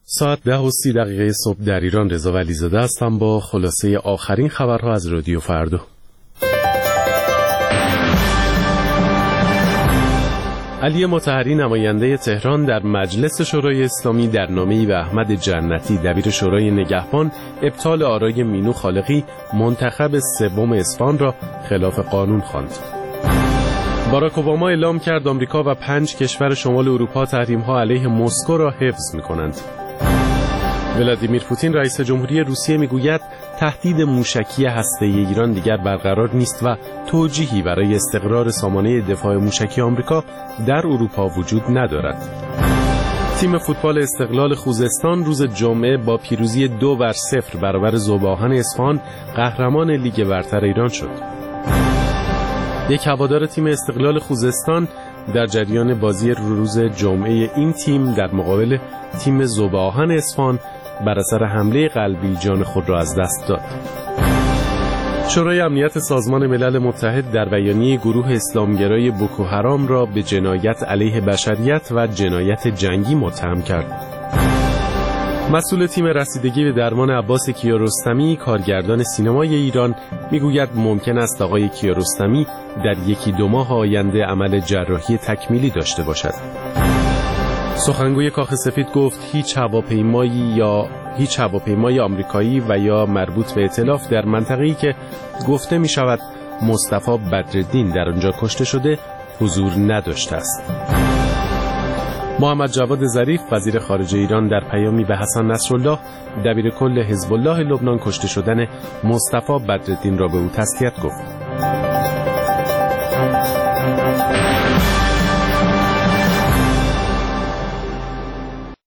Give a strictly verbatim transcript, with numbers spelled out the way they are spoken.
ساعت ده و سی دقیقه صبح در ایران. رضا ولیزاده هستم با خلاصه آخرین خبرها از رادیو فردا. علی مطهری نماینده تهران در مجلس شورای اسلامی در نامه‌ای به احمد جنتی دبیر شورای نگهبان ابطال آرای مینو خالقی منتخب سوم اصفهان را خلاف قانون خواند. باراک اوباما اعلام کرد آمریکا و پنج کشور شمال اروپا تحریم‌ها علیه مسکو را حفظ می‌کنند. ولادیمیر پوتین رئیس جمهوری روسیه میگوید تهدید موشکی هسته‌ای ایران دیگر برقرار نیست و توجیهی برای استقرار سامانه دفاع موشکی آمریکا در اروپا وجود ندارد. تیم فوتبال استقلال خوزستان روز جمعه با پیروزی دو بر صفر برابر ذوب‌آهن اصفهان قهرمان لیگ برتر ایران شد. یک هوادار تیم استقلال خوزستان در جریان بازی روز جمعه این تیم در مقابل تیم ذوب‌آهن اصفهان بر اثر حمله قلبی جان خود را از دست داد. شورای امنیت سازمان ملل متحد در بیانیه گروه اسلامگرای بوکو حرام را به جنایت علیه بشریت و جنایت جنگی متهم کرد. مسئول تیم رسیدگی به درمان عباس کیارستمی کارگردان سینمای ایران میگوید ممکن است آقای کیارستمی در یکی دو ماه آینده عمل جراحی تکمیلی داشته باشد. سخنگوی کاخ سفید گفت هیچ هواپیمایی یا هیچ هواپیمای آمریکایی و یا مربوط به ائتلاف در منطقه‌ای که گفته می شود مصطفی بدرالدین در آنجا کشته شده حضور نداشته است. محمد جواد ظریف وزیر خارجه ایران در پیامی به حسن نصرالله دبیر کل حزب الله لبنان کشته شدن مصطفی بدرالدین را به او تسلیت گفت.